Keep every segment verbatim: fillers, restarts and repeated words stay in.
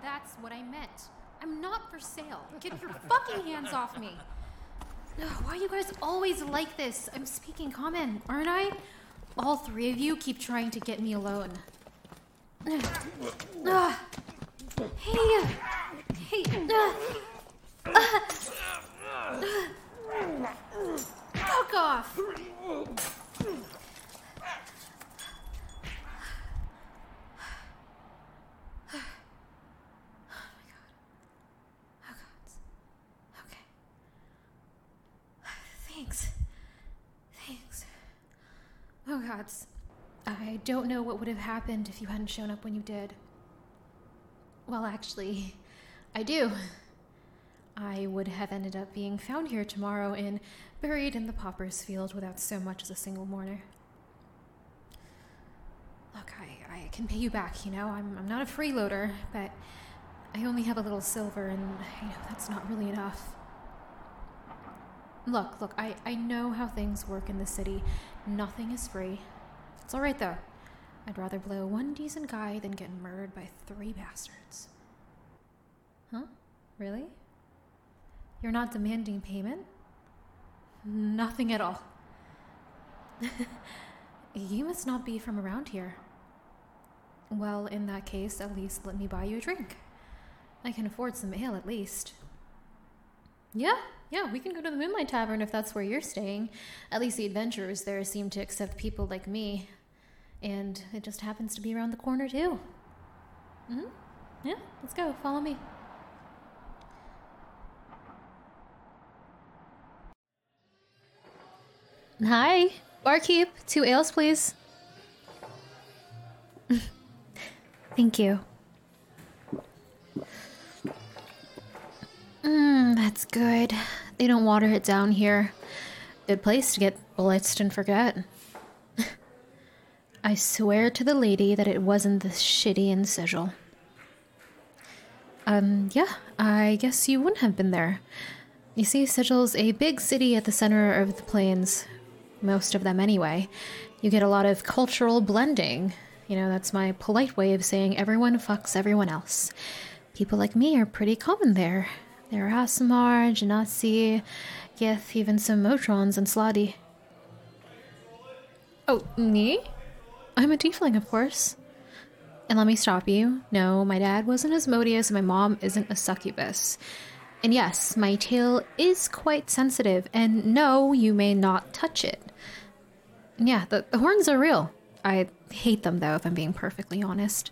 That's what I meant. I'm not for sale. Get your fucking hands off me. Ugh, why are you guys always like this? I'm speaking common, aren't I? All three of you keep trying to get me alone. Ugh. Ugh. Hey! Hey! Ugh. Ugh. Ugh. Fuck off! Thanks. Thanks. Oh, gods. I don't know what would have happened if you hadn't shown up when you did. Well, actually, I do. I would have ended up being found here tomorrow and buried in the popper's field without so much as a single mourner. Look, I, I can pay you back, you know? I'm, I'm not a freeloader, but I only have a little silver, and I know that's not really enough. Look, look, I, I know how things work in the city. Nothing is free. It's alright, though. I'd rather blow one decent guy than get murdered by three bastards. Huh? Really? You're not demanding payment? Nothing at all. You must not be from around here. Well, in that case, at least let me buy you a drink. I can afford some ale, at least. Yeah, yeah, we can go to the Moonlight Tavern if that's where you're staying. At least the adventurers there seem to accept people like me. And it just happens to be around the corner, too. Mm-hmm. Yeah, let's go. Follow me. Hi. Barkeep. Two ales, please. Thank you. Mmm, that's good. They don't water it down here. Good place to get blitzed and forget. I swear to the lady that it wasn't this shitty in Sigil. Um, yeah, I guess you wouldn't have been there. You see, Sigil's a big city at the center of the plains. Most of them anyway. You get a lot of cultural blending. You know, that's my polite way of saying everyone fucks everyone else. People like me are pretty common there. There are Aasimar, Genasi, Gith, even some Motrons and Sladi. Oh, me? I'm a tiefling, of course. And let me stop you. No, my dad wasn't Asmodeus and my mom isn't a succubus. And yes, my tail is quite sensitive, and no, you may not touch it. And yeah, the, the horns are real. I hate them, though, if I'm being perfectly honest.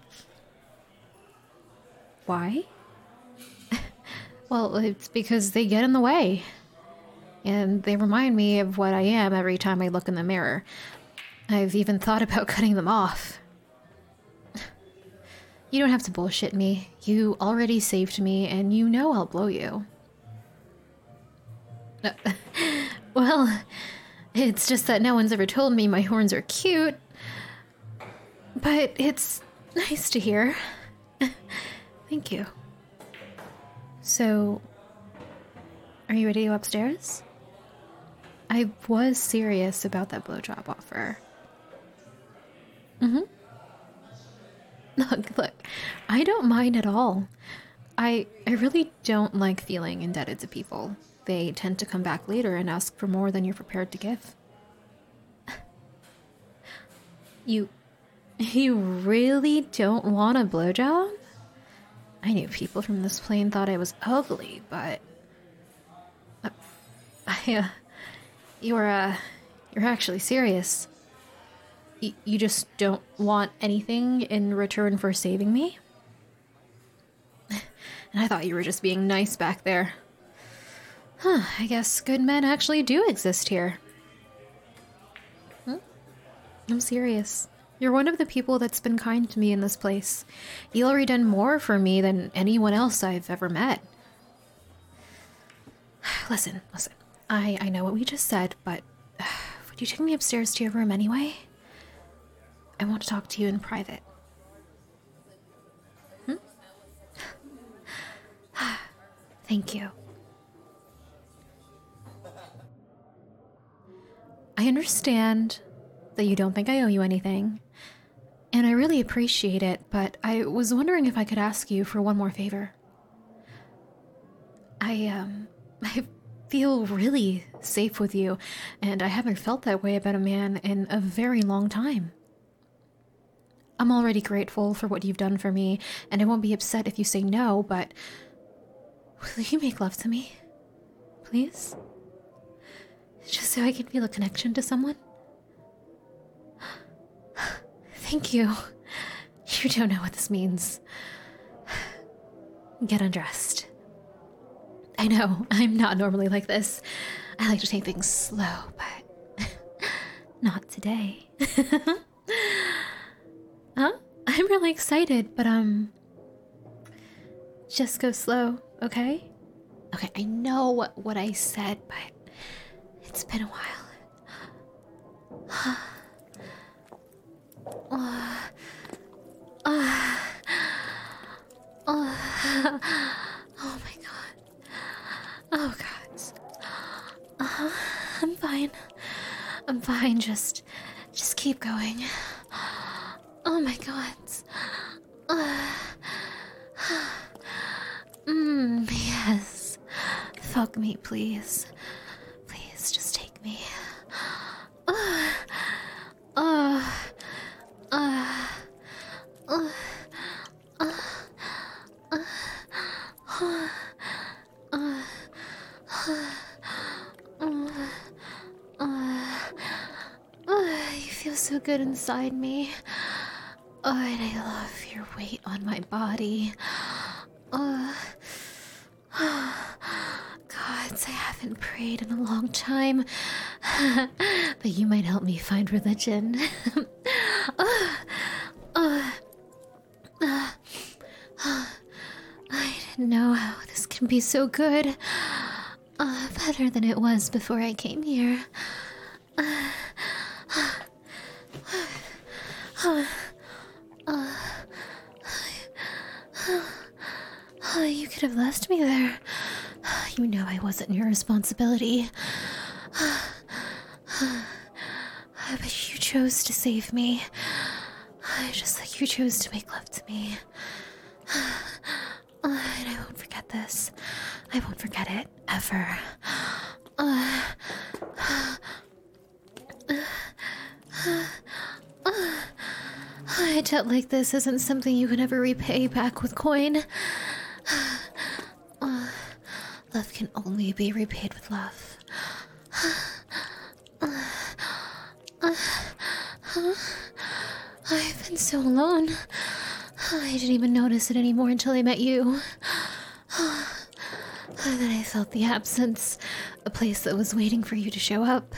Why? Well, it's because they get in the way. And they remind me of what I am every time I look in the mirror. I've even thought about cutting them off. You don't have to bullshit me. You already saved me, and you know I'll blow you. Uh, well, it's just that no one's ever told me my horns are cute. But it's nice to hear. Thank you. So, are you ready to go upstairs? I was serious about that blowjob offer. Mm-hmm. Look, look, I don't mind at all. I I really don't like feeling indebted to people. They tend to come back later and ask for more than you're prepared to give. You, you really don't want a blowjob? I knew people from this plane thought I was ugly, but... Uh, I, uh, you're, uh, you're actually serious. Y- you just don't want anything in return for saving me? And I thought you were just being nice back there. Huh, I guess good men actually do exist here. Hmm? I'm serious. You're one of the people that's been kind to me in this place. You've already done more for me than anyone else I've ever met. Listen, listen. I, I know what we just said, but uh, would you take me upstairs to your room anyway? I want to talk to you in private. Hmm? Thank you. I understand that you don't think I owe you anything, And I really appreciate it, but I was wondering if I could ask you for one more favor. I, um, I feel really safe with you, and I haven't felt that way about a man in a very long time. I'm already grateful for what you've done for me, and I won't be upset if you say no, but will you make love to me? Please? Just so I can feel a connection to someone? Thank you. You don't know what this means. Get undressed. I know, I'm not normally like this. I like to take things slow, but not today. Huh? I'm really excited, but um... just go slow, okay? Okay, I know what, what I said, but it's been a while. uh, uh, uh, oh my god. Oh god. Uh, I'm fine. I'm fine, just... just keep going. Oh my god. Uh, mm, yes. Fuck me, please. Please, just take me. Uh, uh, uh, uh, uh, uh, uh, uh, uh, uh, you feel so good inside me. Oh, and I love your weight on my body. Uh, gods, I haven't prayed in a long time. But you might help me find religion. uh, uh, uh, uh, I didn't know how this can be so good. Uh, better than it was before I came here. Uh, uh, uh, uh, you could have left me there. You know I wasn't your responsibility. But you chose to save me. Just like you chose to make love to me. And I won't forget this. I won't forget it, ever. Uh, A debt like this isn't something you can ever repay back with coin. Uh, love can only be repaid with love. Uh, uh, uh, I've been so alone. I didn't even notice it anymore until I met you. And then I felt the absence, a place that was waiting for you to show up.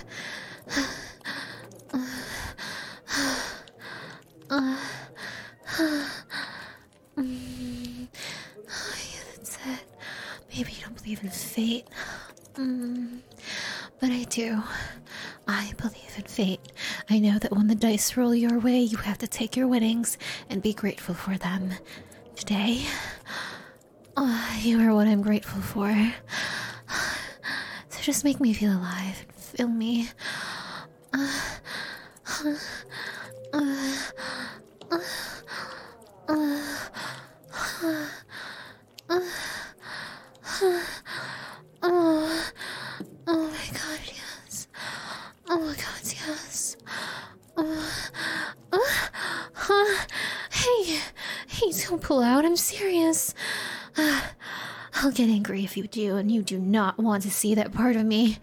Uh, uh, mm, oh, yeah, that's it. Maybe you don't believe in fate. Mm, but I do. I believe in fate. I know that when the dice roll your way, you have to take your winnings and be grateful for them. Today, oh, you are what I'm grateful for. So just make me feel alive and fill me. Uh, uh, uh, uh, uh, uh, uh, uh, oh, oh my god, yes. Oh my god, yes. Uh, uh, uh, hey, hey, don't pull out, I'm serious. Uh, I'll get angry if you do, and you do not want to see that part of me.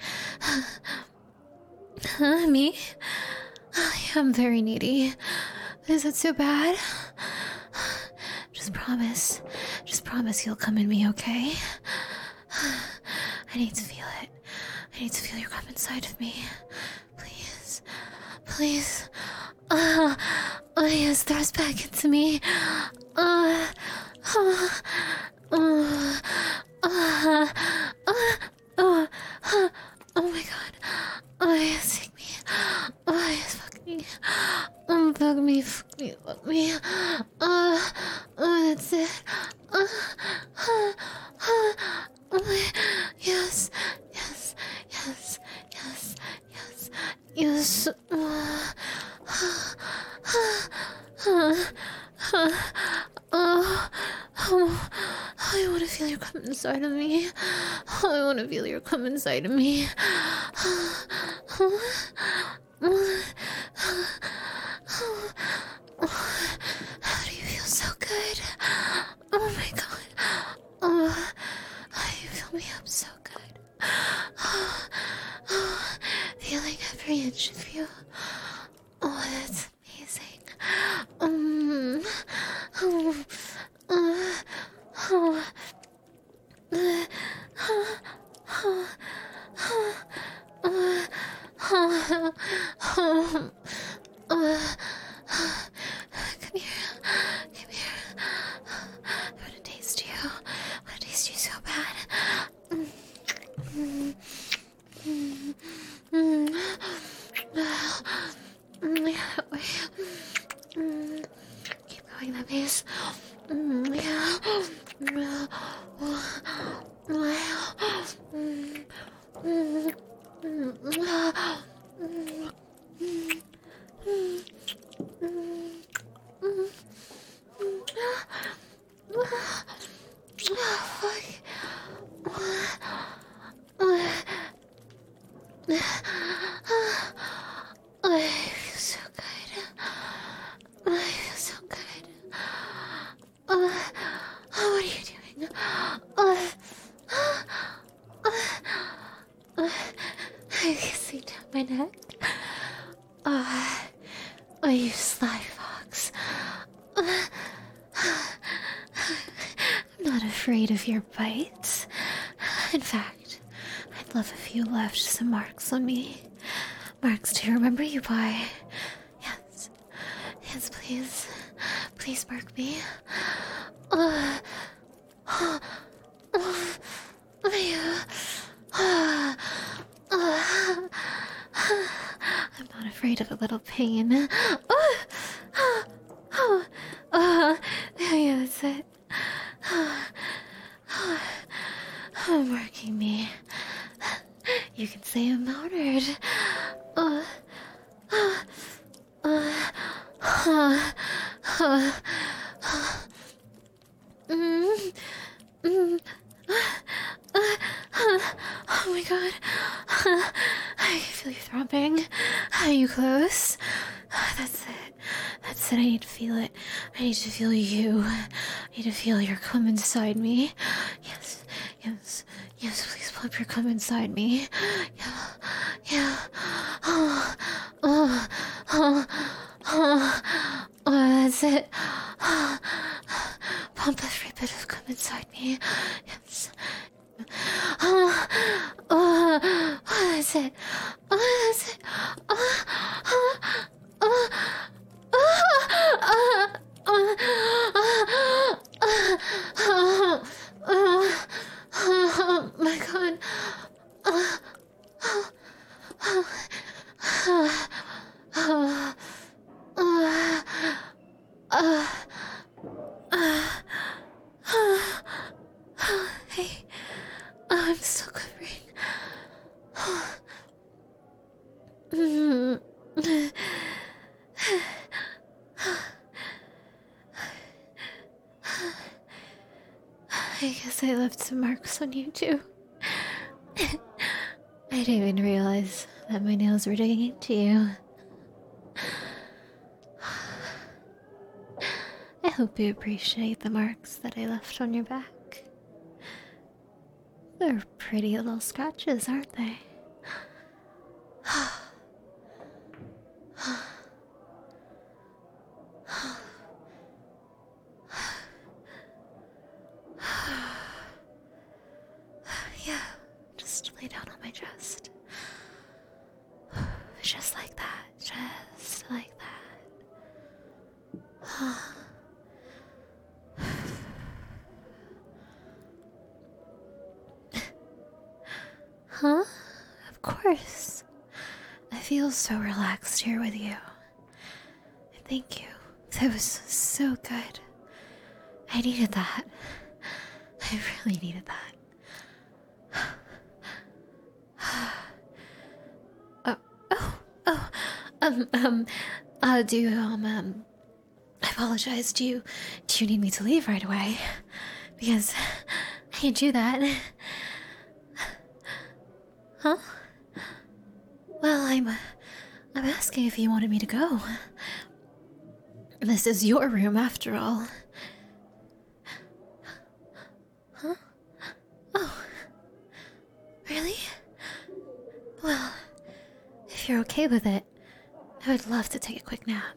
Uh, me? I'm very needy. Is it so bad? Just promise. Just promise you'll come in me, okay? I need to feel it. I need to feel you come inside of me. Please. Please. Uh, oh yes, thrust back into me. Uh, uh, uh, uh, uh, uh, uh, oh my god. Oh yes, take me. Oh yes, fuck me. Um, fuck me, fuck me, fuck me. Uh, oh, that's it. Uh, uh, uh, oh, yes, yes, yes, yes, yes, yes. Uh, uh, uh, Uh, oh, I want to feel you come inside of me. I want to feel you come inside of me. How do you feel so good? Oh my god. Oh, you fill me up so good. Oh, oh, feeling every inch of you. Oh, that's amazing. Um, oh, uh, oh, uh, uh, uh, uh, uh, uh, uh, come here, come here. I want to taste you. I want to taste you so bad. Mm, mm, mm, mm. Mm, yeah, that way. Mm, keep going that pace. Mm, yeah. Mm, mm, mm, mm, mm, mm, mm, mm, I feel so good. I feel so good. Uh, what are you doing? Uh, uh, uh, kissing down my neck. Uh, are you sly fox? Uh, I'm not afraid of your bites. In fact, I'd love if you left some marks on me. Marks to remember you by. Yes. Yes, please. Please mark me. Uh, uh, uh, uh, uh, uh, I'm not afraid of a little pain. Uh, uh, uh, uh, yeah, that's it. Uh, uh, uh, marking me. You can say I'm honored. Uh, uh, uh, uh, uh, uh, mm, mm, uh, uh, uh, oh my god. Uh, I can feel you throbbing. Are you close? Uh, that's it. That's it. I need to feel it. I need to feel you. I need to feel your cum inside me. Yes, yes, yes, please pump your cum inside me. Yeah, yeah. Oh, oh, oh, oh, oh, that's it. Oh, pump every bit of cum inside me. Yes. Oh, oh, oh, that's it. Oh, that's it. Oh, oh, oh, oh, oh, oh, oh, oh, oh, my god. Oh, oh, oh, oh, oh, oh, oh, oh, oh, oh, hey. Oh, I'm still quivering. Oh. Mm. I guess I left some marks on you too. I didn't even realize that my nails were digging into you. I hope you appreciate the marks that I left on your back. They're pretty little scratches, aren't they? Yeah, just lay down on my chest. Just like that, just like that. Huh? Of course. I feel so relaxed here with you. Thank you. That was so good. I needed that. I really needed that. oh, oh, oh, um, um, uh, do you, um, um, I apologize. Do you, do you need me to leave right away? Because I can't do that. Huh? Well, I'm... I'm asking if you wanted me to go. This is your room, after all. Huh? Oh. Really? Well, if you're okay with it, I would love to take a quick nap.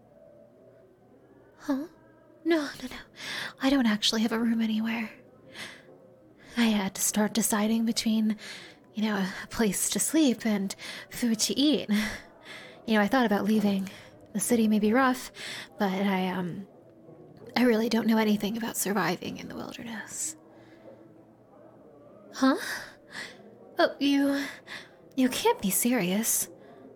Huh? No, no, no. I don't actually have a room anywhere. I had to start deciding between, you know, a place to sleep and food to eat. You know, I thought about leaving. The city may be rough, but I, um... I really don't know anything about surviving in the wilderness. Huh? Oh, you... You can't be serious.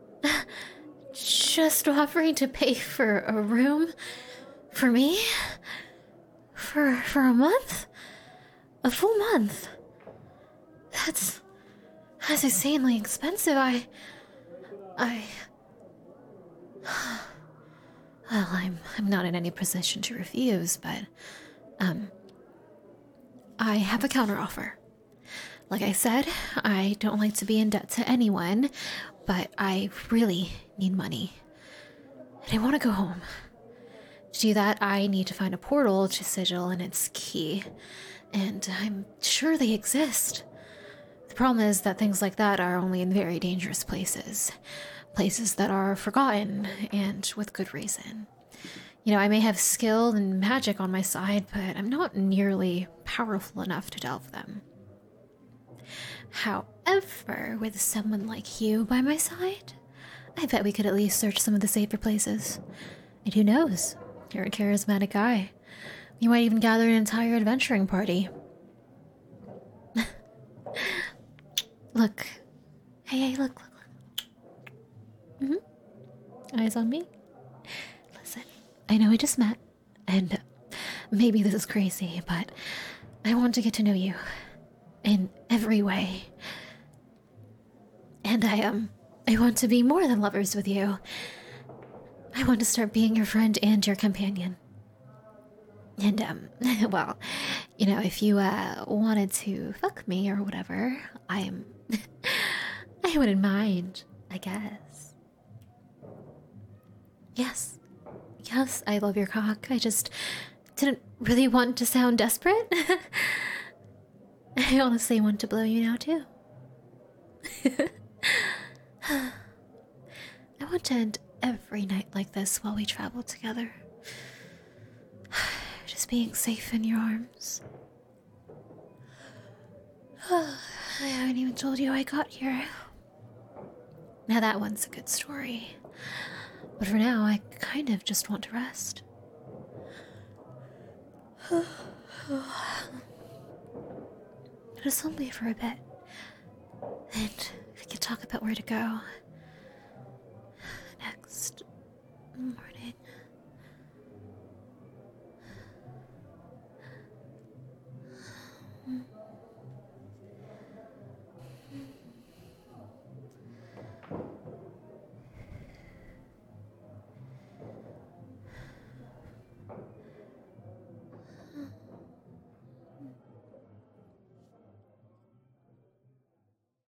Just offering to pay for a room? For me? For... for a month? A full month? That's... That's insanely expensive. I... I... Well, I'm I'm not in any position to refuse, but um I have a counteroffer. Like I said, I don't like to be in debt to anyone, but I really need money. And I want to go home. To do that, I need to find a portal to Sigil and its key. And I'm sure they exist. The problem is that things like that are only in very dangerous places. Places that are forgotten, and with good reason. You know, I may have skill and magic on my side, but I'm not nearly powerful enough to delve them. However, with someone like you by my side, I bet we could at least search some of the safer places. And who knows? You're a charismatic guy. You might even gather an entire adventuring party. Look. Hey, hey, look, look. Mm-hmm. Eyes on me. Listen, I know we just met, and maybe this is crazy, but I want to get to know you in every way. And I, um, I want to be more than lovers with you. I want to start being your friend and your companion. And, um, well, you know, if you, uh, wanted to fuck me or whatever, I'm... I wouldn't mind, I guess. Yes. Yes, I love your cock. I just didn't really want to sound desperate. I honestly want to blow you now, too. I want to end every night like this while we travel together. Just being safe in your arms. I haven't even told you how I got here. Now that one's a good story. But for now, I kind of just want to rest. Just only for a bit. And we can talk about where to go next. More